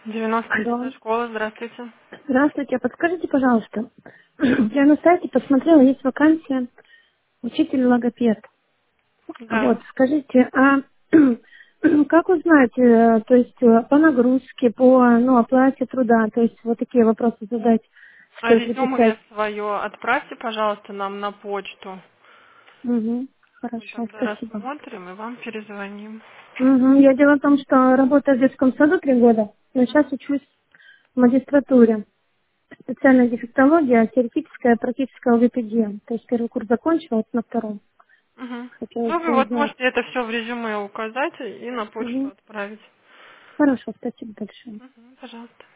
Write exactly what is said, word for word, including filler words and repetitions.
девяносто Алло. девятая школа, здравствуйте. Здравствуйте. Подскажите, пожалуйста, я на сайте посмотрела, есть вакансия учитель-логопед. Да. Вот, скажите, а как узнать, э, то есть э, по нагрузке, по ну, оплате труда, то есть вот такие вопросы задать, А чтобы приписать. резюме свое отправьте, пожалуйста, нам на почту. Угу. Мы Хорошо, тогда спасибо. рассмотрим и вам перезвоним. Угу. Я дело в том, что работаю в детском саду три года, но сейчас учусь в магистратуре. Специальная дефектология, теоретическая, практическая логопедия. То есть первый курс закончила, вот на втором. Угу. Хотелось Ну, вы бы вот узнать. можете это все в резюме указать и на почту Мгм. отправить. Хорошо, спасибо большое. Угу, пожалуйста.